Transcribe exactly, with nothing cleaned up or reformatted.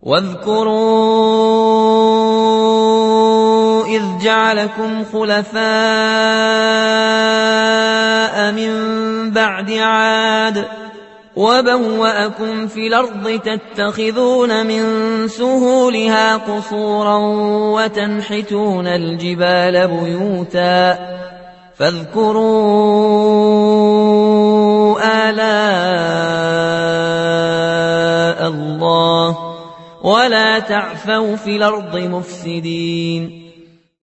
واذكروا إذ جعلكم خلفاء من بعد عاد وبوأكم في الأرض تتخذون من سهولها قصورا وتنحتون الجبال بيوتا فاذكروا آلاء الله ولا تعثوا في الأرض مفسدين